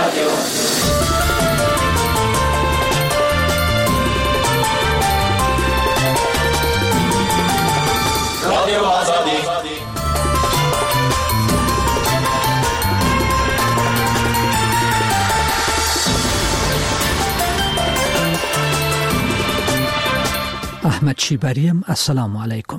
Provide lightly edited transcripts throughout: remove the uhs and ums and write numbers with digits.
احمد شیباریم، السلام علیکم.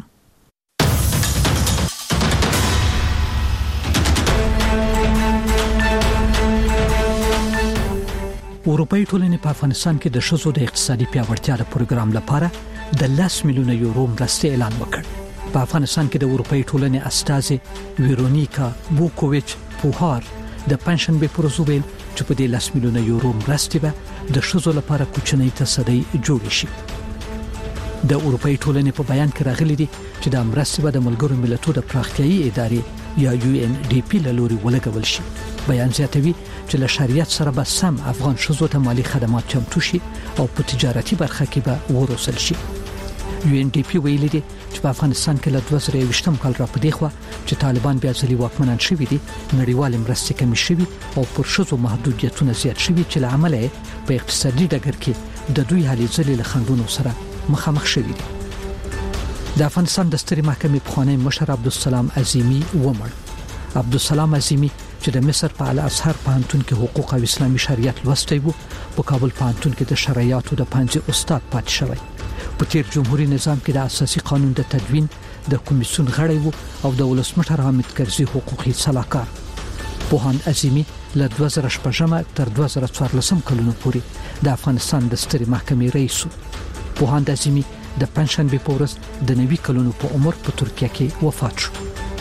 اروپאי ټولنې په افغانستان کې د ښځو د اقتصادي پیاوړتیا پروګرام لپاره د 10 میلیونه یورو مرستې اعلان وکړ. په افغانستان کې د اروپאי ټولنې استازي ویرونیکا بوکوویچ پوهار د پنځشنبه پر ورځ ویل چې په دې 10 میلیونه یورو مرستې به د ښځو لپاره کوچنۍ تصدۍ جوړ شي. د اروپאי ټولنې په بیان کې راغلي دي چې د مرستې به د ملګرو ملتونو د پراختیایي ادارې یا UNDP له لوري ولګول شي. بیان زیاتوي چې له شریعت سره به سم افغان ښځو ته مالی خدمات چمتو شي او په تجارتي برخه کې به وروسل شي. UNDP ویلي دي چې په افغانستان کې له 2020 کال را پدې خو چې طالبان بیا ځلې واکمنان شوي دي، نړیوال مرستې کمې شوي او پر ښځو محدودیتونه زیات شوي چې له امله په اقتصادي ډګر کې د دوی هلې ځلې له خنډونو سره مخامخ شوي دي. د افغانستان د سترې محکمې پخوانی مشر عبدالسلام عظیمی ومړ. عبدالسلام عظیمی چې د مصر په الازهر پوهنتون کې حقوق او اسلامي شریعت لوستی وو، په کابل پوهنتون کې د شرعیاتو د پنځه استاد پاتې شوی. په تیر جمهوریت نظام کې د اساسي قانون د تدوین د کمیسیون غړی وو او د ولسمشر حامد کرزي حقوقي صلاحکار. پوهاند عظیمی له 2016 تر 2014 کلونو پورې د افغانستان د سترې محکمې رئیس وو. پوهاند عظیمی د پنځشنبه په ورځ د 90 کلونو په عمر په ترکیه کې وفات شو.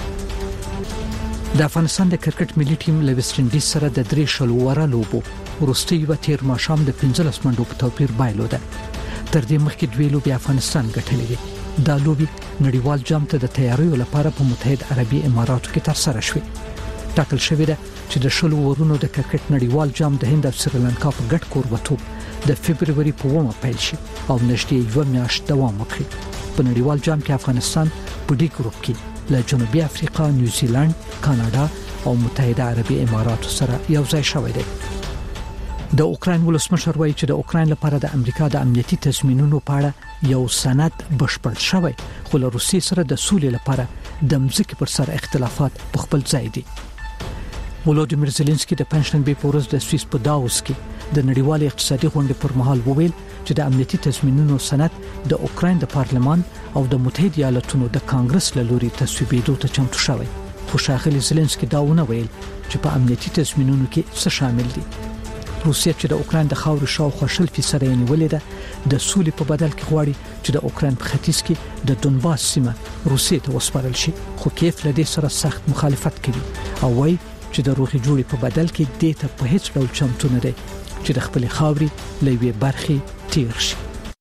د افغانستان د کرکټ ملي ټیم له ویسټ انډیز سره د 3 شلوره لوبو وروستي و تیر ماښام د 15 منډو په توپیر بایلوده. تر دې مخکې دوی لوبي افغانستان ګټلې دي. دا لوبي نړیوال جام ته د تیاریو لپاره په متحد عربي اماراتو کې ترسره شوې. ټاکل شوې ده چې د شلو ورونو د کرکټ نړیوال جام د هند او سریلانکا په ګډ کوربتوب د فبرवरी په 1 پیل شي او نږدې یو میاشت دوام وکړي. په نړیوال جام کې افغانستان په ډي ګروپ کې له جنوبي افریقا، نیوزیلند، کاناډا او متحده عربي اماراتو سره یو ځای شوی دی. د اوکراین ولسمشر وایي چې د اوکراین لپاره د امریکا د امنیتي تضمینونو په اړه یو سند بشپړ شوی، خو له روسیې سره د سولې لپاره د مځکې پر سر اختلافات په خپل ځای دي. ولودیمیر زيلنسکي د پنځشنبه په ورځ د سویس په داوس کې د نړیوال اقتصادي غونډې پر مهال وویل چې د امنیتي تضمینونو سند د اوکراین د پارلمان او د متحده ایالاتونو د کانګرس له لوري تصویبېدو ته چمتو شوی. خو ښاغلي زيلنسکي دا ونه ویل چې په امنیتي تضمینونو کې څه شامل دي. روسیه چې د اوکراین د خاورې شاوخوا 0% یې نیولې ده، د سولې په بدل کې غواړي چې د اوکراین په ختیځ کې د دونباس سیمه روسیې ته وسپارل شي. خو کیف له دې سره سخت مخالفت کوي او وايي چې د روغې جوړې په بدل کې دې ته په هیڅ ډول چمتو نه دی چې د خپل خاورې لوي برخي تیر شي.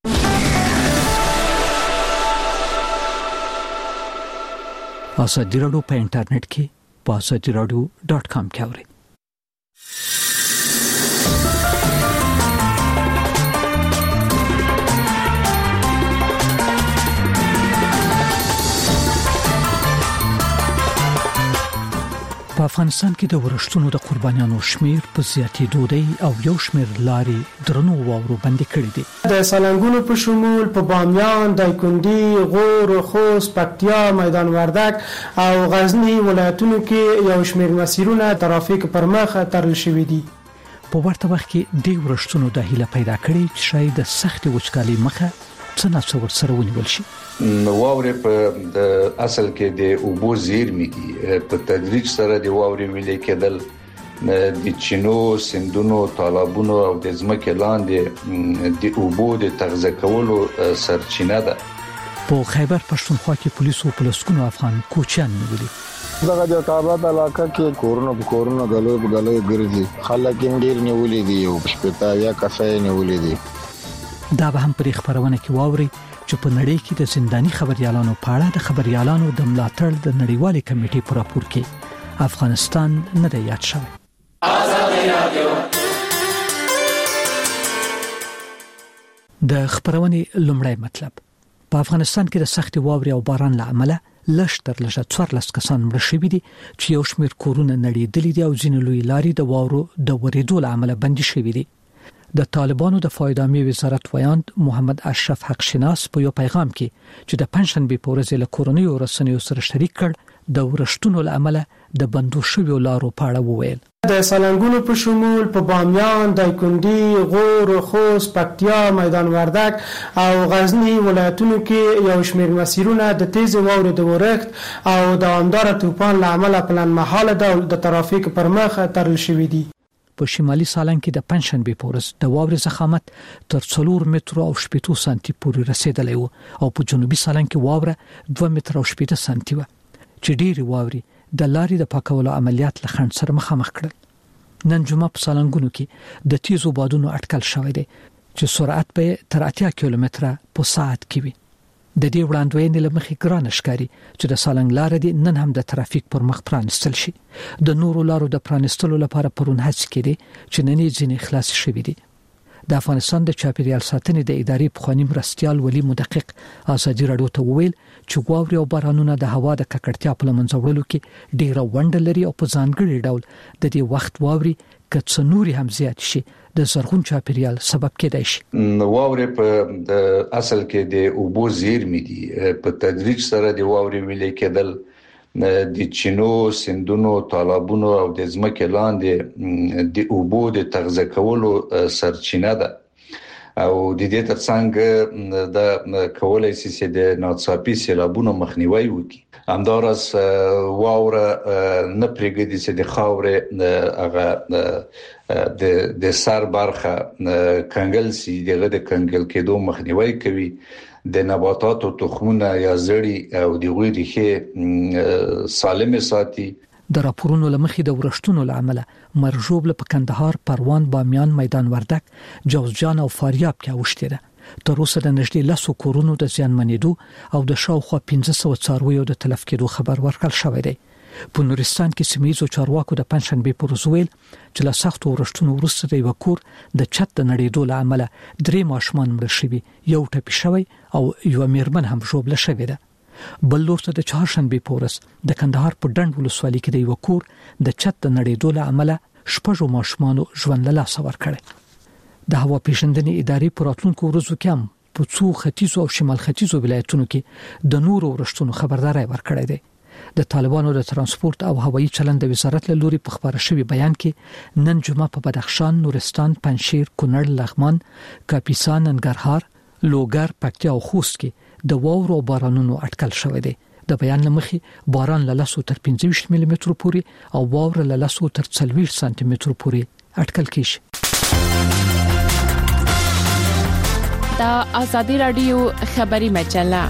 ازادي راډیو په انټرنیټ کې @azadiradio.com کې اورئ. په افغانستان کې د ورښتونو د قربانیانو شمیر په زیاتېدو دی او یو شمیر لاري درنو واورو باندې کړی دي. د سالنګونو په شمول په بامیان، دایکنډي، غور، خوست، پکتیا، میدان وردګ او غزنی ولایتونو کې یو شمیر مسیرونه ترافیک پر مخ تړل شوي دي. په ورته وخت کې د ورښتونو د هیله پیدا کړي چې شاید د سخت وچکالۍ مخه څنګه څور سره ونیول شي. واورې په اصل کې د اوبو زیرمې دي، په تدریج سره د واورې ویلې کېدل د چینو، سندونو، تالابونو او د ځمکې لاندې د اوبو د تغذیه کولو سرچینه ده. په خیبر پښتونخوا کې پولیسو په لسکونو افغان کوچیان نیولي. دغه د کابل علاقې کې کورونه غلو ګرځي، خلک یې ډیر نیولې دي او شپږ کسای نیولې دي. دا به هم پر خبرونه کې واوري چې په نړۍ کې د زنداني خبريالانو په اړه د خبريالانو د ملاتړ د نړیوالې کمیټې پر راپور کې افغانستان نه دی یاد شوی. د خبرونه لومړی مطلب. په افغانستان کې د سخت واورې او باران له امله لږ تر لږه 14 کسان مړه شوي دي چې یو شمېر کورونه نړېدلي دي او ځینې لوی لارې د واورو د ورېدو له امله بندي شوي دي. د طالبانو د فایده عامې وزارت ویاند محمد اشرف حق شناس په یو پیغام کې چې د پنځشنبه په ورځ له کورنیو رسنیو سره شریک کړ د ورښتونو له امله د بندو شویو لارو په اړه وویل. د سالنګونو په شمول په بامیان، دایکنډي، غور، خوست، پکتیا، میدان وردک او غزنی ولایتونو کې یو شمېر مسیرونه د تیز واورې د ورښت او دوامدار طوفان له امله په لنډمهاله ډول د ترافیک پر مخ تړل شوي دي. په شمالي سالنګ کې د پنځشنبه په ورځ د واورې ضخامت تر 4 متره او 8 سانتي پورې رسیدلی و او په جنوبي سالنګ کې واوره 2 متره او 8 سانتي و چې ډېری واوري د لارې د پاکولو عملیات له خنډ سره مخامخ کړل. نن جمعه په سالنګونو کې د تیزو بادونو اټکل شوی دی چې سرعت به تر 80 کیلومتره په ساعت کې وي. د دې وړاندوینې له مخې ګران ښکاري چې د سالنګ لارې د نن هم د ترافیک پر مخ پرانستل شي. د نورو لارو د پرانستلو لپاره پرون هڅې کېدې چې نننې ځینې خلاص شوي دي. د افغانستان د چاپیریال ساتنې د ادارې پخوانی مرستیال ولی مدقق ازادي راډیو ته وویل چې واورې او بارانونه د هوا د ککړتیا په لمنځه وړلو کې ډېره ونډه لري او په ځانګړي ډول د دې وخت واوري که څه نوري هم زیات شي د زرغون چاپیریال سبب کېدای شي. واورې په اصل کې د اوبو زیرمې دي. په تدریج سره د واورې ویلې کېدل د چینو، سیندونو، تالابونو او د ځمکې لاندې د اوبو د تغذیه کولو سرچینه ده او د دې ترڅنګ د کولای شي چې د ناڅاپي سیلابونو مخنیوي وکړي. همداراز واوره نه پرېږدي چې د خاورې هغه د سر برخه کنګل شي، دغه د کنګل کېدو مخنیوي کوي. د نباتاتو تخمونه یا زړی او د غوړي ریښې سالمه ساتي. د راپورونو لمخې د ورښتونو لامل مرجوب له کندهار، پروان، بامیان، میدان وردک، جوزجان او فاریاب کې اوښتې ده. تر اوسه د نږدې 10 کورونو د زیانمنېدو او د شاوخوا 1500 څارویو د تلف کېدو خبر ورکړل شوی دی. په نورستان کې سیمه‌یزو چارواکو د پنځشنبه پر ورځ ویل چې له سختو ورښتونو وروسته د یو کور د چت د نړېدو له امله 3 ماشومان مړه شوي، یو ټپي شوی او یو میرمن هم ژوبله شوې ده. بل لورته د چهارشنبه په ورځ د کندهار په ډنډ ولسوالۍ کې د یو کور د چت د نړېدو له امله 6 ماشومان ژوند له لاسه ورکړي. د هوا پیژندنې ادارې په راتلونکو ورځو کې هم په څو ختیځو او شمال ختیځو ولایتونو کې د نورو ورښتونو خبرداري ورکړې ده. د طالبانو د ترانسپورت او هوایي چلند د وزارت له لوري په خبره شوی بیان کې نن جمعه په بدخشان، نورستان، پنجشیر، کونړ، لغمان، کاپیسا، ننګرهار، لوګر، پکتیا او خوست کې د واورو او بارانونو اټکل شوی دی. د بیان لمخې باران له 10 تر 25 ملي متر پورې او واوره له 10 تر 40 سانتي متر پورې اټکل کیږي. دا ازادي رادیو خبري مجله.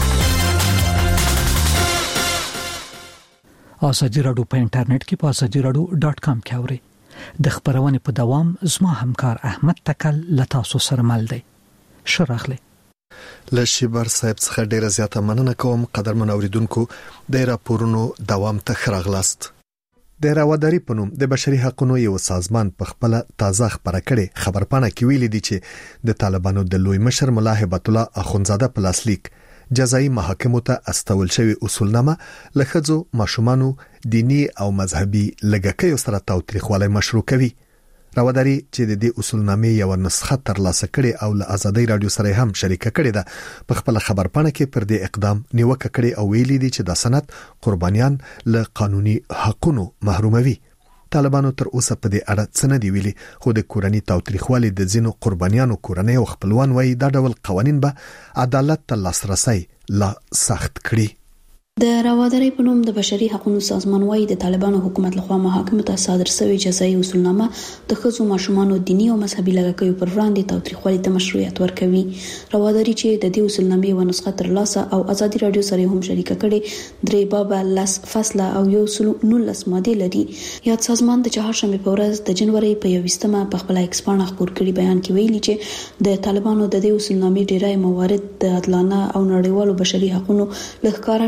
ازادي رادیو په انټرنیټ کې په azadiراdio.com کې اوري. د خبرونې په دوام زما همکار احمد تکل لتاسو سره مل دی. شراغله لشيبر صاحب څخه ډیره زیاته مننه کوم. قدرمن اوریدونکو، د راپورونو دوام ته خراغلاست. د راوداري په نوم د بشري حقوقو یو سازمان په خپل تازه خبره کړي خبرپاڼه کې ویلي دي چې د طالبانو د لوی مشر ملا هبت الله اخونزاده په لاسلیک جزایي محاکمو ته استول شوی اصولنامه لخذو ماشومانو دینی او مذهبي لګکې سره تاوتریخوالی مشروع کوي. راوداري چې د دې اصولنامې یو نسخه ترلاسه کړي او له ازادي رادیو سره هم شریک کړي ده، په خپل خبرپاڼه کې پر دې اقدام نیوکه کړي او ویلي دي چې د سند قربانیان له قانوني حقوقو محروموي. طالبانو تر اوسه په دې اړه څه نه دی ویلي، خو د کورنۍ تاوتریخوالي د ځینو قربانیانو کورنۍ او خپلوان وایي دا ډول قوانين به عدالت ته لاسرسي لا سخت کړي. د راوداري په نوم د بشري حقوقو سازمان وايي د طالبانو حکومت لخوا محاکمو ته صادر شوی جزایي اصولنامه د ښځو ماشومانو دینی او مذهبي لګکیو پر وړاندې تاوتریخوالي ته مشروعیت ورکوي. راوداري چې د دې اصولنامې و نسخه ترلاسه او ازادي رادیو سره هم شریک کړي 3 باب 10 فصله او 19 ماده لري. یاد سازمان د چهارشنبه په ورځ د جنوري په 21مه په خپل ایکس باندې خبر کړي بیان کې ویلي چې د طالبانو د دې اصولنامې ډیری موارد د عدالانه او نړیوالو بشري حقوقو لخوا ټاکر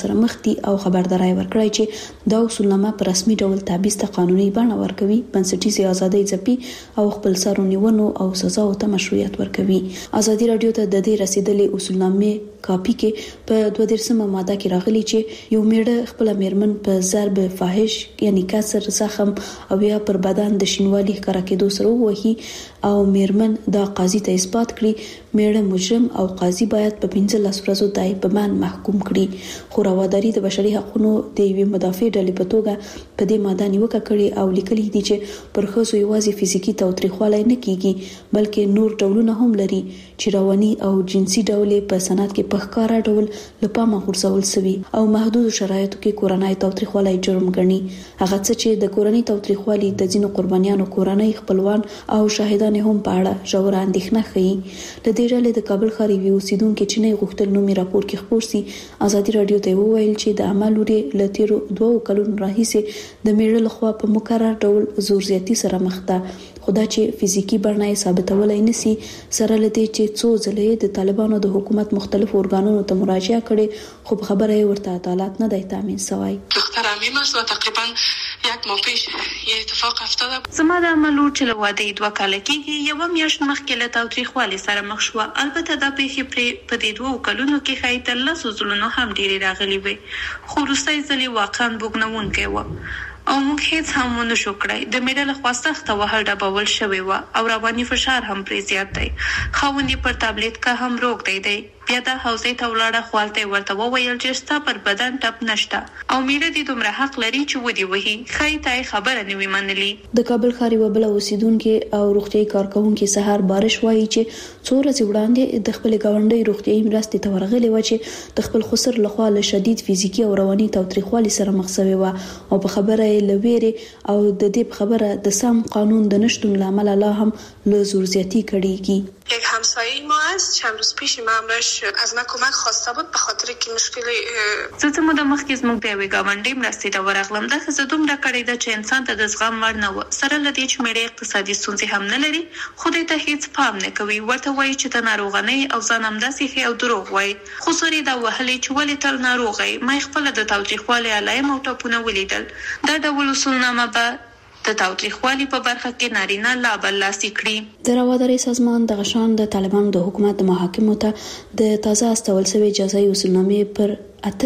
سره مخ دي او خبرداري ورکړی چې دا اصولنامه په رسمي ډول تعبیز ته قانوني بڼه ورکوي، بنسټیزه ازادي ځپي او خپل سرونیونو او سزاو ته مشروعیت ورکوي. ازادي رادیو ته د دې رسیدلې اصولنامه کاپی کې په 22مه ماده کې راغلي چې یو میړه خپل میرمن په ضرب فاحش یعنی کسر، زخم او یا پر بدن د شینوالي ښکارا کېدو سره وهي او میرمن دا قاضي ته اثبات کړي، میړه مجرم او قاضي باید په 15 ورځو دای په مان محکوم کړي. خو راواداري د بشري حقوقو د یوې مدافع ډلې په توګه په دې ماده نیوکه کړې او لیکلي دي چې پر ښځو یوازې فزیکی تاوتریخوالی نه کیږي بلکې نور ډولونه هم لري چې رواني او جنسي ډول په سند کې په ښکارا ډول لپاره غورځول شوی او محدود شرایطو کې کورنۍ تاوتریخوالی جرم ګڼي. هغه څه چې د کورنۍ تاوتریخوالی د ځینو قربانیانو کورنۍ خپلوان او شاهدان هم په اړه ژوره اندېښنه ښيي. د دې ډلې د کابل ښار یو اوسیدونکو چې نه غوښتل نومي راپور کې خپور سي، ازادي رادیو ته وویل چې د عمل لري لتیرو 2 کلونو راهیسې د میړه لخوا په مکرر ډول زور زیاتی سره مخ ده، خدا چې فزیکی بڼه ثابتولای نسی سره لدی چې څو ځلې د طالبانو د حکومت مختلف ارګانونو ته مراجعه کړي خو خبره ورته عدالت نه دی تامین شوی. دختر امیم است و تقریبا 1 ماه پیش یه اتفاق افتاده. زما د عملو چې له واده 2 کال کېږي، یو میاشت مخکې له تاوتریخوالي سره مخ شو. البته دا پیښې په دې 2 کلونو کې خای تر 10 ځلونو هم ډېری راغلي وي، خو وروستۍ ځلې واقعا بوګنونکې و او موږ هیڅ هم ونه شو کړای. د میډل خوا سخته وهل ډبول شوی و او رواني فشار هم پرې زیات دی. خاوندې پر تابلیت کا هم روک دی بیا د حوزې ته ولاړه خپلته ورته وویل چې ستا پر بدن ټپ نشته او میړه دې دومره حق لري چې ودی وਹੀ خای ته خبره نه وی منلی. د کابل ښار یو بل اوسیدونکو او روغتيایي کارکونکو سحر بارش وایي چې څو ورځې وړاندې د خپل گاونډي روغتيایي مرستې ته ورغلي و چې د خپل خسر لخوا له شدید فزیکی او رواني تاوتریخوالي سره مخ شوی و او په خبره لويري او د دې خبره د سم قانون د نشټون لامل لا هم له زور زیاتی کړيږي. یک همسایه ما است چند روز پیش امامش از من کمک خواسته بود به خاطر که مشکل زه مو د مخکې زموږ د یوې گاونډي مرستې ته ورغلم. دا ښځه دومره کړې ده چې انسان ته د زغم وړ نه و، سره له دې چې میړه اقتصادي ستونزې هم نه لري خو دې ته هیڅ پام نه کوي، ورته وایي چې ته ناروغه نه او ځان همداسې ښه او دروغ وایي. خو سوري دا وهلې چې ولې تل ناروغه یې، ما خپل د تاوتریخوالي علایم او ټاپونه ولیدل. دا ډول اصولنامه به د تاوتریخوالي په برخه کې نارینه لا بل لاسي کړي. د راواداري سازمان د غشان د طالبانو د حکومت د محاکمو ته د تازه استول شوی جزایي اصولنامې پر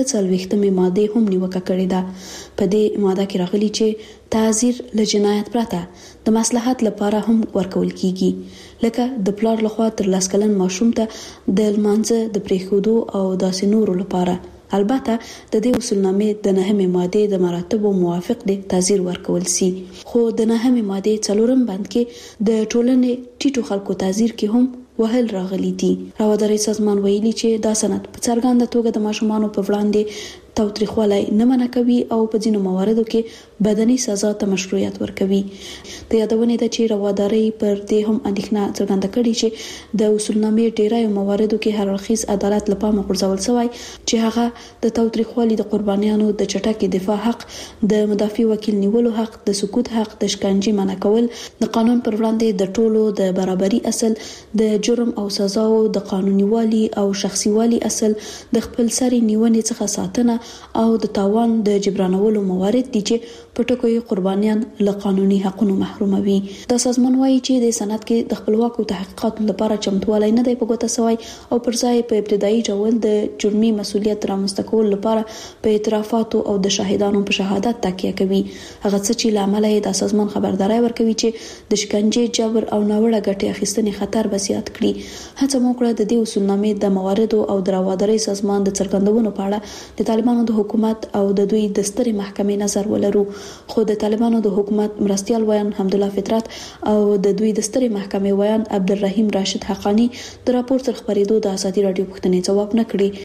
48مه ماده هم نیوکه کړې ده. په دې ماده کې راغلي چې تعزیر له جنایت پرته د مصلحت لپاره هم ورکول کیږي، لکه د پلار لخوا تر 10 کلن ماشوم ته د لمانځه د پریښودو او داسې نورو لپاره. البته د دې اصولنامې د 9مه ماده د مراتبو موافق دي تعزیر ورکول سي، خو د 9مه ماده 4 بند کې د ټولنې ټیټو خلکو تعزیر کې هم وهل راغلي دي. راواداري سازمان ویلي چې دا سند په څرګنده توګه د ماشومانو په وړاندې تاوتریخوالی نه منع کوي او په ځینو مواردو کې بدني سزا ته مشروعیت ورکوي. د یادونې ده چې راواداري پر دې هم اندېښنه څرګنده کړې چې د اصولنامې ډیری مواردو کې هر اړخیز عدالت لپاره غورځول شوی چې هغه د تاوتریخوالي د قربانیانو د چټکې دفاع حق، د مدافع وکیل نیولو حق، د سکوت حق، د شکنجې منع کول، د قانون پر وړاندې د ټولو د برابرۍ اصل، د جرم او سزاو د قانوني او شخصي والي اصل، د خپل سري نیونې څخه ساتنه او د تاوان د جبرانولو موارد دي چې په ټکو قربانیان له قانوني حقوقو محروموي. د سازمان وايي چې د سند کې د خپلواکو تحقیقاتو لپاره چمتووالی نه دی په ګوته شوی او پر ځای په ابتدایي ډول د جرمي مسؤلیت رامنځته کول لپاره په اعترافاتو او د شاهدانو په شهادت تکیه کوي. هغه څه چې لامل یې د سازمان خبرداري ورکوي چې د شکنجې، جبر او ناوړه ګټې اخیستنې خطر بسیات کړي. هڅه مو کړه د دې اصولنامې د مواردو او د راواداري سازمان د څرګندونو په اړه د طالبانو د حکومت او د دوی د سترې محکمې نظر ولرو، خو د طالبانو د حکومت مرستيال ویان حمدالله فطرت او د دوی د سترې محکمې ویان عبدالرحیم راشد حقانی د راپور تر خبرېدو د ازادي رادیو پوښتنې ځواب نه کړي.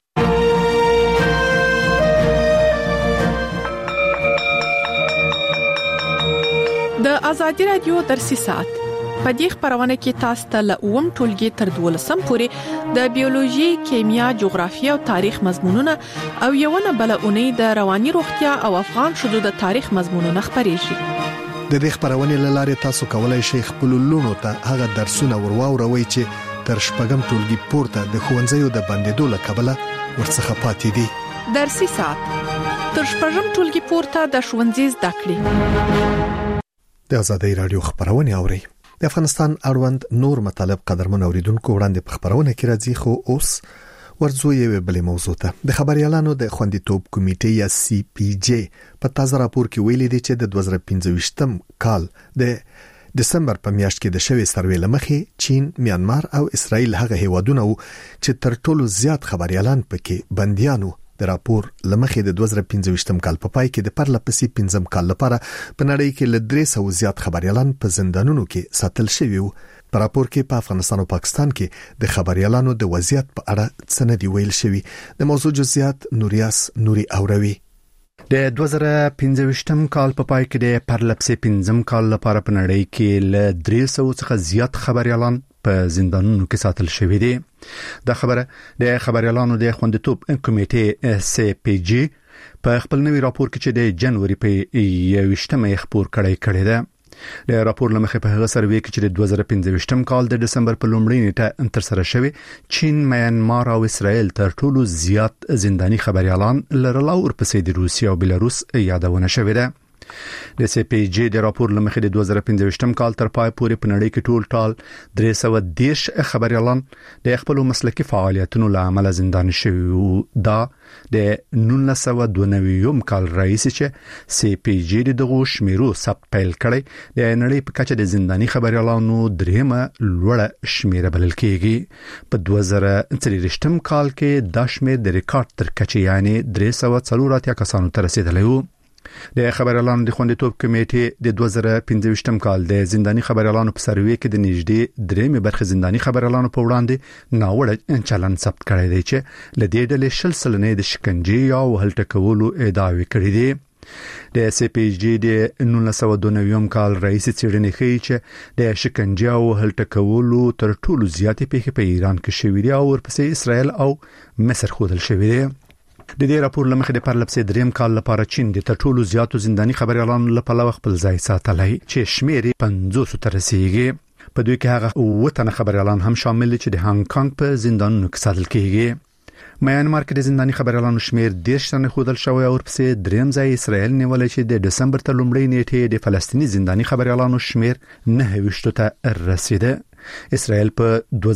د ازادي رادیو درسي ساعت په دې خبرونه کې تاسو ته له اوم ټولګي تر 12 پورې د بیولوژي، کیمیا، جغرافیه او تاریخ مضمونونه او یو نه بل اونۍ د رواني روغتیا او افغان شذو د تاریخ مضمونونه خبرېږي. د دې خبرونه لاره تاسو کولای شئ خپل لونو ته هغه درسونه ورواوروي چې تر شپږم ټولګي پورته د ښوونځیو د بندیدو لکبله ورڅخه پاتې دي. درسي سات تر شپږم ټولګي پورته د ښوونځي زده کړې. د آزادۍ رادیو خبرونه اوري. د افغانستان اړوند نور مطالب قدرمن اوریدونکو وړاندې په خبرونه کې راځي، خو اوس ورځو یو بل موضوع ته. د خبريالانو د خوندیتوب کمیټې یا CPJ په تازه راپور کې ویلي دی چې د 2025م کال د دسمبر په میاشت کې د شوې سروې لمخې چین، میانمار او اسرائیل هغه هیوادونه وو چې تر ټولو زیات خبريالان پکې بنديانو. د راپور لمخې د 2025م کال په پای کې د پرلپسې 5م کال لپاره په نړۍ کې ل 300 زیات خبريالان په زندانونو کې ساتل شوي وو. په راپور کې په افغانستان او پاکستان کې د خبريالانو د وضعیت په اړه څه نه دی ویل شوی. د موضوع جزئیات نوریاس نوري اوروي. د 2025م کال په پای کې د پرلپسې 5م کال لپاره په نړۍ کې ل 300 څخه زیات خبريالان په زندانونو کې ساتل شوي دي. دا خبره د خبريالانو د خوندیتوب کمیټې CPJ په خپل نوي راپور کې چې د جنوري په 21مه خبر کړی ده. د راپور لمخې په هغه سروې کې چې د 2025م کال د دسمبر په لومړۍ نیټه تر سره شوی، چین، میانمار او اسرائیل تر ټولو زیات زنداني خبريالان لرل او ورپسې د روسیې او بلاروس یادونه شوې ده. د CPJ د راپور لمخې د 2025م کال تر پای پورې په نړۍ کې ټول 310 خبريالان د خپل مسلکي فعالیتونو له امله زنداني شوي وو. دا د 1992م کال رئیس چې CPJ دغه شمیرو ثبت پیل کړي د نړۍ په کچه د زنداني خبريالانو دریمه لوړه شمیره بلل کېږي. په 2023م کال کې دا شمیر د ریکارډ تر کچې یعنی 340 کسانو ته رسیدلی وو. د خبريالانو د خوندیتوب کمیټې د 2025م کال د زنداني خبريالانو په سروې کې د نږدې 3 برخه زنداني خبريالانو په وړاندې ناوړه چلند ثبت کړی دی چې لدې ډلې 60 د شکنجې او هلټکولو ادعاوې کړې دي. د CPJ د 1992م کال رئیس څېړنې ښیي چې د شکنجې او هلټکولو تر ټولو زیاتې پیښې په ایران کې شوې دي او ورپسې اسرائیل او مصر ښودل شوې دي. د دې راپور لمخې د پرلپسې دریم کال لپاره چین د تر ټولو زیاتو زنداني خبريالانو لپاره خپل ځای ساتلی چې شمیر 500 ته رسیږي. په دوی کې هغه 9 تنه خبريالان هم شامل دي چې د هانګ کانګ په زندانونو کې ساتل کېږي. میانمار کې د زنداني خبريالانو شمیر 10 تنه خودل شوی او ورپسې دریم ځای اسرائیل نیولای چې د دسمبر تر لومړۍ نیټې د فلسطینی زنداني خبريالانو شمیر 9 ته رسیده. اسرائیل په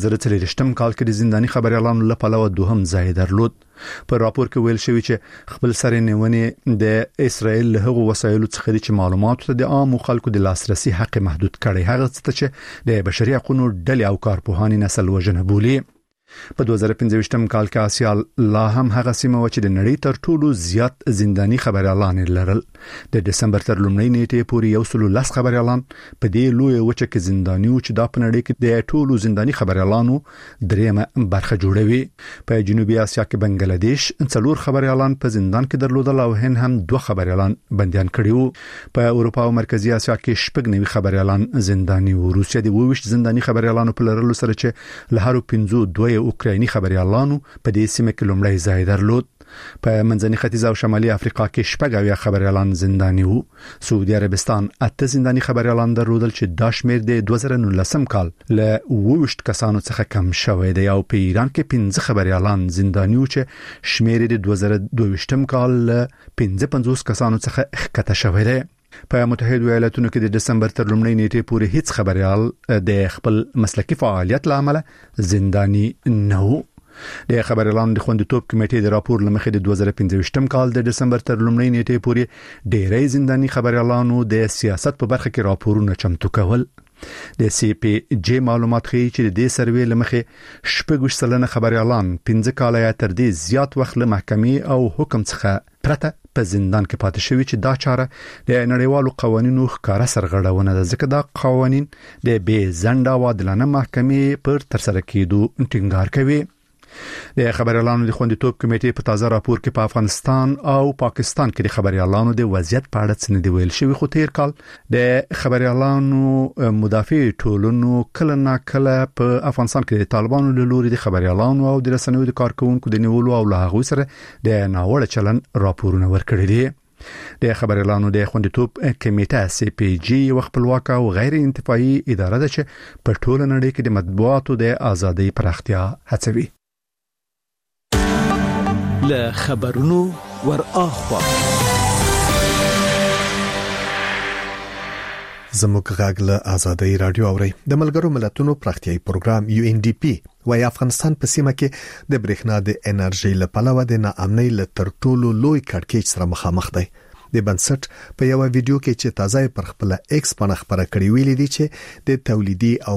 2023م کال کې د زنداني خبريالانو لپاره دوهم ځای درلود. په راپور کې ویل شوی چې خپل سره نیونې د اسرائیل له هغو وسایلو څخه د معلوماتو ته د عام خلکو د لاسرسي حق محدود کړي، هغه څه چې د بشري حقوقو ډلې او کارپوهاني نسل وژنه بولي. په 2025م کال کې آسیا لا هم هغه سیمه و چې د نړۍ تر ټولو زیات زنداني خبريالان لرل. د دسمبر تر لومړۍ نیټې پورې 110 خبريالان په دې لوی وچه کې زنداني و چې د نړۍ کې د ټولو زنداني خبريالانو دریمه برخه جوړوي. په جنوبي آسیا کې بنگلاديش 4 خبريالان په زندان کې درلودل او هند هم 2 خبريالان بنديان کړي وو. په اروپا او مرکزی آسیا کې 9 خبريالان زنداني وو. روسیا د 22 زنداني خبريالانو په لرلو سره چې له هر 52 اوکرایني خبريالانو په دې سیمه کې لومړی ځای درلود. په منځني ختیځ او شمالي افریقا کې 9 خبريالان زنداني وو. سعودي عربستان 8 زنداني خبريالان درلودل چې دا شمیر د 2019م کال له 20 کسانو څخه کم شوی دی او په ایران کې 15 خبريالان زنداني وو چې شمیر د 2022م کال له 55 کسانو څخه ښکته شوی دی. په متحده ایالاتونو کې د دسمبر تر لومړۍ نیټې پورې هیڅ خبريال د خپل مسلکي فعالیت لامل زنداني نه وو. د خبريالانو د خوندیتوب کمیټې د راپور لمخې د 2025م کال د دسمبر تر لومړۍ نیټې پورې ډېری زنداني خبريالانو د سیاست په برخه کې راپورونه چمتو کول. د CPJ معلومات ښیي چې د دې سروې لمخې 20% خبريالان 15 کال یا تر دې زیات وخت له محکمې او حکم څخه پرته په زندان کې پاتې شوی چې دا چاره د نړیوالو قوانینو ښکارا سرغړونه ده، ځکه دا قوانین د بې ځنډه او عادلانه محکمې پر ترسره کېدو ټینګار کوي. د خبريالانو د خوندیتوب کمیټې په تازه راپور کې په افغانستان او پاکستان کې د خبريالانو د وضعیت په اړه څه نه دی ویل شوی، خو تیر کال د خبريالانو مدافع ټولنو کله ناکله په افغانستان کې د طالبانو له لوري د خبريالانو او د رسنیو د کارکونکو د نیولو او له هغه سره د ناوړه چلند راپورونه ورکړي دي. د خبريالانو د خوندیتوب کمیټه CPJ یو خپلواک او غیر انتفاعي اداره ده چې په ټوله نړۍ کې د مطبوعاتو د ازادۍ پراختیا هڅوي. له خبرونو ور اخوا زموږ غږ له آزادۍ رادیو اوري د ملګرو ملتونو پراختیايي پروګرام UNDP وايي افغانستان په سیمه کې د برېښنا د انرژي لپاره د ناامنۍ له تر ټولو لوی کړکېچ سره مخامخ دی. د بنسټ په یو ویډیو کې چې تازه پر خپل ایکس باندې خبره کړې ویلي دي چې د تولیدي او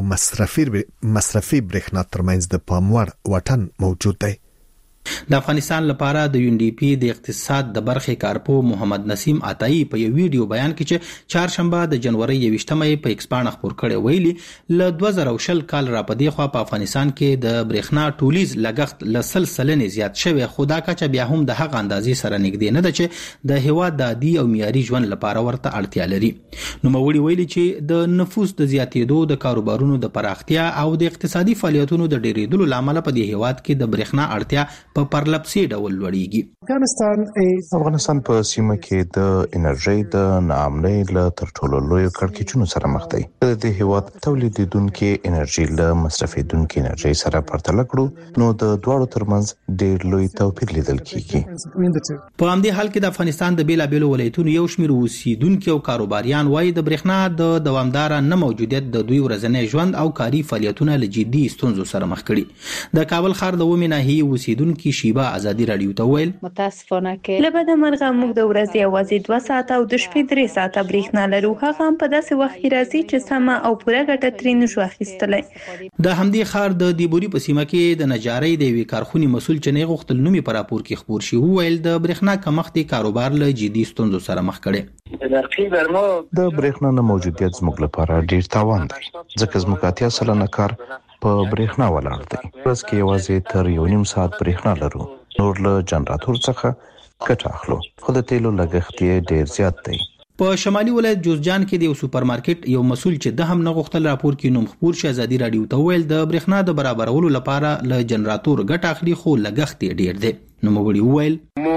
مصرفي برېښنا ترمنځ د پاموړ وټن موجود دی. د افغانستان لپاره د UNDP د اقتصاد د برخې کارپو محمد نسیم عطایی په یو ویډیو بیان کې چې چهارشنبه د جنوري 28مې په ایکس باندې خبر کړي ویلي ل 2020 کال را پدې خو په افغانستان کې د برېښنا ټولیز لګښت ل سلسله زیات شوی خدا کچه بیا هم د هغه اندازې سره نږدې نه ده چې د هوا د عادي او معیاري ژوند لپاره ورته اړتیا لري. نو موړي ویلي چې د نفوس د زیاتېدو د کاروبارونو د پراختیا او د اقتصادي فعالیتونو د ډېرېدلو لامل په دې هیواد کې د برېښنا اړتیا په پرلپسې ډول لوړیږي. افغانستان په سیمه کې د انرژي د ناامنۍ له تر ټولو لوی کړکېچونو سره مخ دی. د دې هیواد تولیدونکو انرژي له مصرفیدونکو انرژي سره پرتله کړو نو د دواړو ترمنځ ډېر لوی توپیر لیدل کیږي. په همدې حال کې د افغانستان د بیلابېلو ولایتونو یو شمېر اوسیدونکو او کاروباریان وايي د برېښنا د دوامدار نه موجودیت د دوی ورځنی ژوند او کاري فعالیتونه له جدي ستونزو سره مخ کړي. د کابل ښار د ومه ناحیه اوسیدونکو شیبا آزادی رادیو ته ویل متاسفانه کې لبد مرغه موږ د ورځې اوازې 2 ساعته او د شپې 3 ساعته برېښنا لرو. هغه هم په داسې وخت کې راځي چې سم او پوره ګټه ترې نشو اخیستلای. د همدې ښار د دیبوري په سیمه کې د نجارۍ د وی کارخونې مسول چې نه غوښتل نومي پر راپور کې خبر شي ویل د برېښنا کمښت کاروبار له جدي ستونزو سره مخ کړي. د برېښنا نه موجودیت زموږ لپاره ډیر تاوان دی ځکه زموږ اتیا سلنه کار په برېښنا ولاړ دی. ورځ کې یوازې تر 1.5 ساعت برېښنا لرو. نور له جنراتور څخه ګټه اخلو خو د تیلو لګښت یې ډیر زیات دی. په شمالي ولایت جوزجان کې د یو سوپرمارکټ یو مسول چې د هم نه غوښتل راپور کې نوم خبر شي آزادي رادیو ته ویل د برېښنا د برابرولو لپاره له جنراتور ګټه اخلي خو لګښت یې ډیر دی. نو موږ ویل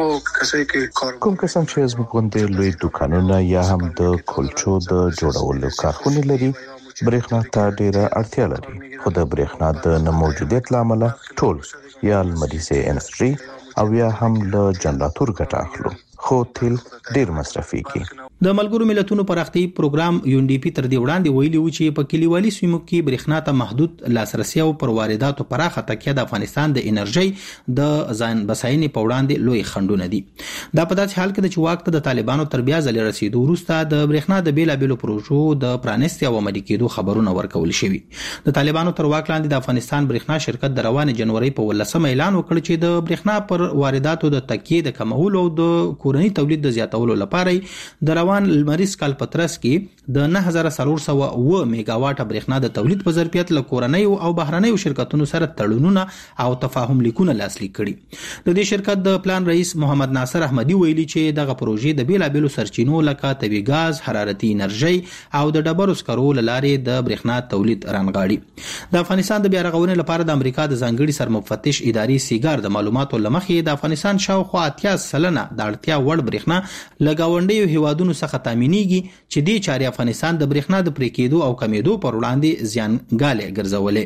کوم کسان چې زموږ غونډې لوی دکانونه یا هم د کلچو د جوړولو کارخونه لري برېښنا ته ډیره اړتیا لري خو د برېښنا د نه موجودیت لامل ټول یا لمریزه انرژي او یا هم له جنراتور ګټه اخلو خو تیل ډیر مصرفيږي. د ملګرو ملتونو پراختیايي پروګرام UNDP تر دې وړاندې ویلي و چې په کلیوالي سیمو کې برېښنا ته محدود لاسرسي او پر وارداتو پراخه تکیه د افغانستان د انرژي د ځان بساینې په وړاندې لوی خنډونه دي. دا په داسې حال کې چې وخت د طالبانو تر بیا ځل رسیدو وروسته د برېښنا د بیلابېلو پروژو د پرانیستي او عملي کېدو خبرونه ورکول شوي. د طالبانو تر واک لاندې د افغانستان برېښنا شرکت د روان جنوري په 18 اعلان وکړ چې د برېښنا پر وارداتو د تکیه د کمولو او د کورنی تولید د زیاتولو لپاره د روان لمریز کال په ترڅ کې د 9400 میگاواټ برېښنا د تولید په ظرفیت له کورنۍ او بهرنۍ شرکتونو سره تړونونه او تفاهم لیکونه لاسلیک کړي. د دې شرکت د پلان رئیس محمد ناصر احمدي ویلي چې دغه پروژې د بیلابېلو سرچینو لکه طبي ګاز، حرارتي انرژي او د ډبرو سکرو لارې د برېښنا تولید رانغاړي. د افغانستان د بیا رغونې لپاره د امریکا د ځانګړي سرمفتش ادارې سیګار د معلوماتو لمخې د افغانستان شاوخوا 80 سلنه د اړتیا وړ برېښنا لګاونډي هیوادونو څخه تامینېږي چې دې چارې افغانستان د برېښنا د پرې کېدو او کمیدو پر وړاندې زیانګالې ګرځولې.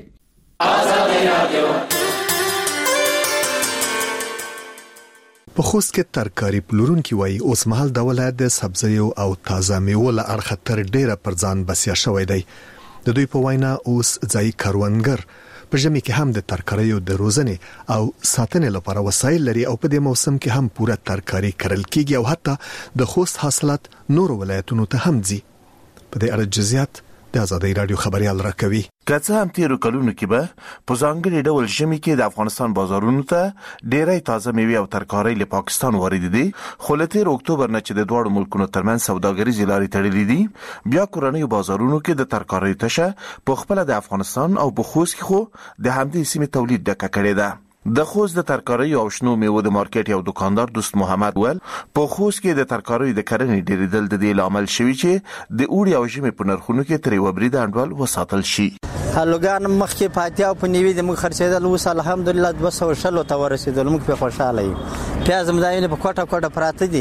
په خوست کې ترکاري پلورونکي وایي اوس مهال د ولایت د سبزیو او تازه میوو له اړخه تر ډیره پر ځان بسیا شوی دی. د دوی په وینا اوس ځای کاروانګر په ژمي کې هم د ترکاریو د روزنې او ساتنې لپاره وسایل لري او په دې موسم کې هم پوره ترکاری کرل کیږي او حتی د خوست حاصلات نور ولایتونو ته هم ځي. په دې اړه جزئیات د آزادۍ رادیو خبريال راکوي. که څه هم تیرو کلونو کې به په ځانګړي ډول ژمي کې د افغانستان بازارونو ته ډېرې تازه میوې او ترکاري له پاکستان وارد دي خو له تیر اکتوبر نه چې د دوه ملکونو ترمنځ سوداګریزې لارې تړلې دي بیا کورنۍ بازارونو کې د ترکاري تشه په خپل د افغانستان او په خوست کې خو د همدې سیمې تولید ډکه کړې ده. د خوست د ترکاري او شنو میوو د مارکیټ یو دکاندار دوست محمد ول په خوست کې د ترکاري د کرنې ډېرېدل د دې عامل شوی چې د اوړي او ژمي په نرخونو کې تر یو برید انډول وساتل شي. هلوګان مخکې پاتیا په نیوي د موږ خرڅېدل اوس الحمدلله 200 ته ورسېدل موږ په خوشاله یو. پیاز مداینه په کوټه پراته دي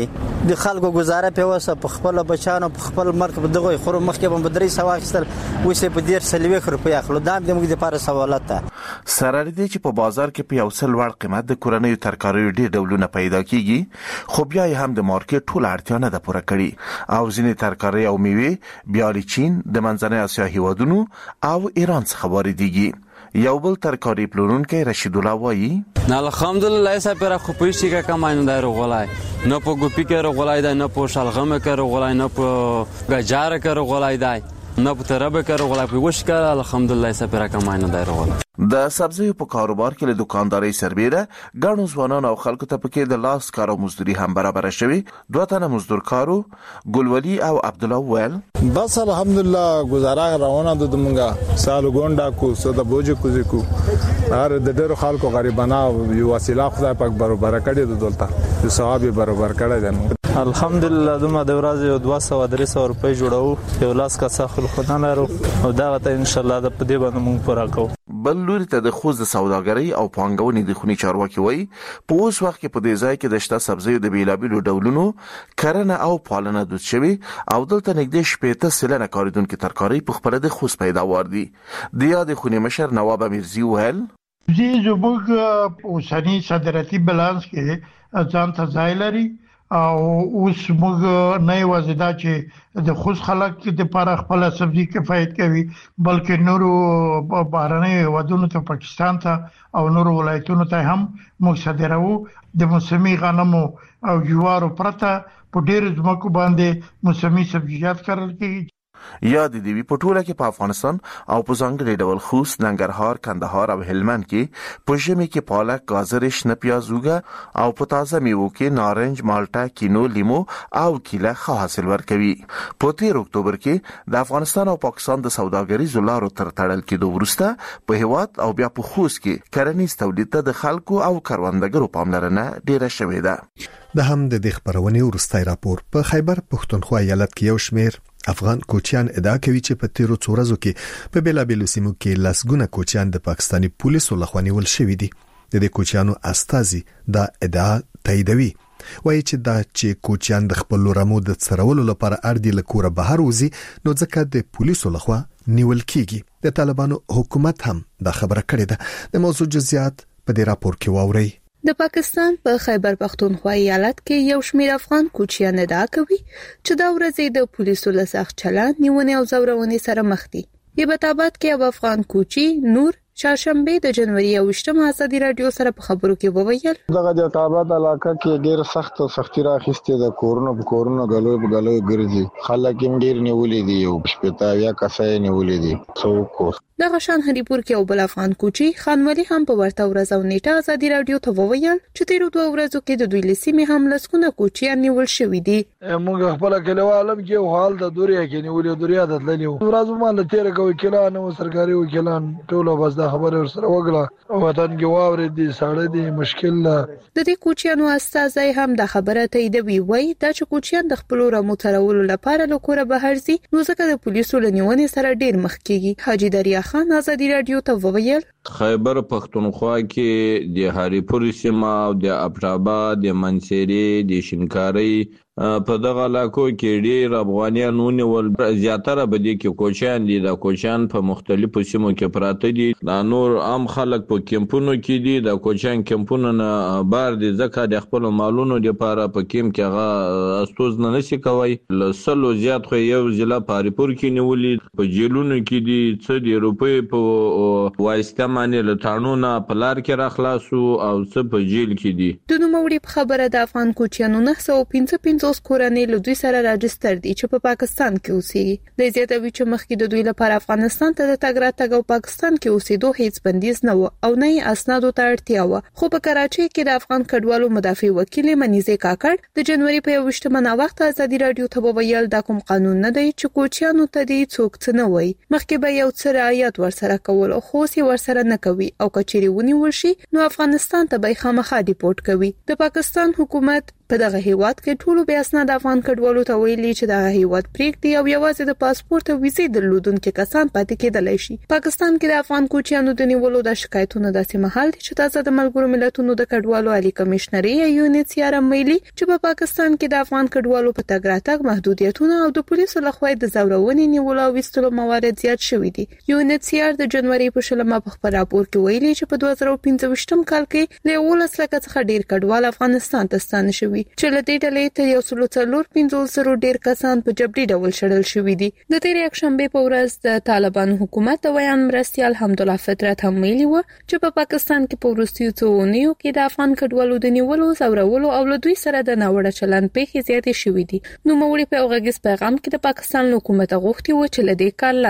د خلکو گزاره په وسه په خپل بچانو په خپل مرګ په دغه خور مخکې به بدري سواخستل وسه په ډیر سلوي روپیا خلو دا د موږ لپاره سوالات ده. سره دې چې په بازار کې په یو څل وړ قیمت د کورنیو ترکاریو ډیر ډولونه پیدا کیږي خو بیا هم د مارکیټ ټول اړتیا نه ده پوره کړې او ځینې ترکاري او میوه بیا له چین د منځنۍ اسیا هیوادونو او ایران څخه واردېږي. یو بل ترکاری پلورونکی رشید الله وایي نه الحمدلله ایسا پر خو پېشتي کا کماینو دایره غولای نه په ګوپی کې غولای دی نه په شلغم کې غولای نه په گجار کې غولای دی نه په تربه کې غولای په وش کې الحمدلله ایسا پر کماینو دایره غولای. د سبزیو په کاروبار کې له دکانداري سربېره ګڼو ځوانان او خلکو ته پکې د لاس کار او مزدوري هم برابر شوي. دوه تنه مزدور کارو ګلولي او عبد الله ویل بس الحمدلله گزاره روانه د دمنګه سال ګونډا کو صد بوج کو زکو هر د ډېر خلکو غریبانه یو وسیله خدای پاک برابر کړی د دولت ثواب برابر کړی دی. الحمدلله دومره د ورځې 200-300 روپۍ جوړو یو لاس کا ساخل خدای لرو او دا ته ان شاء الله د پدې باندې موږ پوره کوو. بل لوري ته د خوځ د سوداګرۍ او پانګونې د خونی چارواکي وایي په اوس وخت کې په دې ځای کې د شته سبزیو د بیلابیلو ډولونو کرنه او پالنه دود شوی او دلته نږدې 80% کاریدونکو ترکاري په خپل د خوځ پیداوار دي. د یاد خونی مشر نواب امیرزی وهل زموږ اوسنی صادراتي بالانس کې ځان ته ځای لري او اوس موږ نه وځدا چې د خوځ خلک د لپاره خپل سبزي کفایت کوي بلکې نورو بهرنۍ ودونو ته پاکستان ته او نورو ولایتونو ته هم موږ صادرو. د موسمي غنمو او جوارو پرته په ډېر ځمکو باندې موسمي سبزیجات کرل کیږي. یاد دی په ټوله کې په افغانستان او په ځانګړي ډول خوست، ننګرهار، کندهار او هلمند کې په ژمي کې پالک، گازر، شنه پیاز، اوږه او په تازه میوو کې نارنج، مالټه، کینو، لیمو او کیله ښه حاصل ورکوي. په 13 اکتوبر کې د افغانستان او پاکستان د سوداګریزو لارو تر تړل کېدو وروسته په هیواد او بیا په خوست کې کرنیز تولید ته د خلکو او کروندګرو پاملرنه ډیره شوې ده. د هم د خبرونې ورستای راپور په خیبر پښتونخوا ایالت کې یو شمیر افغان کوچیان ادعا کوي چې په تیرو څو ورځو کې په بیلابیلو سیمو کې لسګونه کوچیان د پاکستاني پولیسو لخوا نیول شوي دي. د دې کوچیانو استازي دا ادعا تاییدوي. وایي چې دا چې کوچیان د خپل رمو د څرولو لپاره اړ له کوره بهر وځي نو ځکه د پولیسو لخوا نیول کیږي. د طالبانو حکومت هم دا خبره کړې ده. د موضوع جزئیات په دې راپور کې واورئ. د پاکستان په خیبر پختونخوا ایالت کې یو شمېر افغان کوچیان ادعا کوي چې دا ورځ د پولیسو له سخت چلند، نیونې او زورونې سره مخ دي. یبتابات کې یو افغان کوچی نور چهارشنبه د جنوري 28 ازادي رادیو سره په خبرو کې وویل دغه د تابعات علاقه کې ډېر سختي راخسته د کورونو غلو ګرځي خلک هم ډېر نیولې دي او شپتا یا کسای نیولې دي څوک. دغه شان هریپور کې یو بل افغان کوچی خانوالي هم په ورته ورځ او نیټه ازادي رادیو ته وویل چې تیر 2 ورځو کې د دوی لسیمه هم لسکونه کوچیان نیول شوې دي. موږ خپل کلیوالم کې حال د دوریا کې نیولې دوریا د تللیو ورځو مال تیر کوي کلان او سرکاري وکیلان ټول بس خبره سره وګړه وطن کې واورې دي ساړه دي مشکل ده. د دې کوچیانو استازي هم د خبره تاییدوي. وایي دا چې کوچیان د خپل رمو ترولو لپاره له کوره بهر ځي نو ځکه د پولیسو لنیونې سره ډیر مخ کیږي. حاجی دریا خان ازادي رادیو ته وویل خیبر پختونخوا کې د هریپور سیمه او د ابټاباد، د منصيري، د شینکاري په دغه علاقو کې ډیر افغانان ونیول. زیاتره به دي کې کوچیان دي. د کوچیان په مختلفو سیمو کې پراته دي. د نور عام خلک په کمپونو کې دي. د کوچیان کمپونو نه بار دي ځکه د خپل مالونو لپاره په کیم کې هغه استوز نه نشي کوي. لسلو زیات خو یو ضلع په هریپور کې نیولې په جیلونو کې دي څه د روپې په واسطه باندې له تانونه په لار کې راخلاصو او څه په جیل کې دي. د نوموړي په خبره د افغان کوچیانو 955 کورنۍ له دوی سره راجستر دي چې په پاکستان کې اوسېږي. د زیاتوي چې مخکې د دوی لپاره افغانستان ته د تګ راتګ او پاکستان کې اوسېدو هیڅ بندیز نه و او نه اسنادو ته اړتیا و. خو په کراچۍ کې د افغان کډوالو مدافع وکیل منیزه کاکړ د جنوري په 28 وخت ازادي رادیو ته وویل دا کوم قانون نه دی چې کوچیانو ته دی څوک څه نه وایي. مخکې به یو څه رعایت ورسره کول خو سي ورسره نه کوي او کچيري ونیول شي نو افغانستان ته به خامخا ډیپورت کوي. د پاکستان حکومت په دغه هیواد کې ټولو بیا نړۍ اسناد افغان کډوالو ته ویلي چې د هیواد پریکړې او یوازې د پاسپورت او ویزې درلودونکو کسان پاتې کېدلای شي. پاکستان کې د افغان کوچیانو د نیولو د شکایتونو داسې مهال دي چې تازه د ملګرو ملتونو د کډوالو عالی کمشنري UNHCR ویلي چې په پاکستان کې د افغان کډوالو په تګ راتګ محدودیتونه او د پولیسو لخوا د زورونې نیولو او وستلو موارد زیات شوي دي. UNHCR د جنوري په شلمه په خبر راپور کې ویلي چې په 2015 کال کې له 19 لک څخه ډیر کډوال افغانستان ته ستانه شوي چې له دې ډلې ته 145 ډیر کسان په جبري ډول شړل شوي دي. د تیر یکشنبه په ورځ د طالبانو حکومت د ویان مرستيال حمدالله فطرت هم ویلي و چې په پاکستان کې په وروستیو څو اونیو کې د افغان کډوالو د نیولو زورولو او له دوی سره د ناوړه چلند پیښې زیاتې شوې دي. نو موري په غږیز پیغام کې د پاکستان حکومت غوښتي و چې له دې کار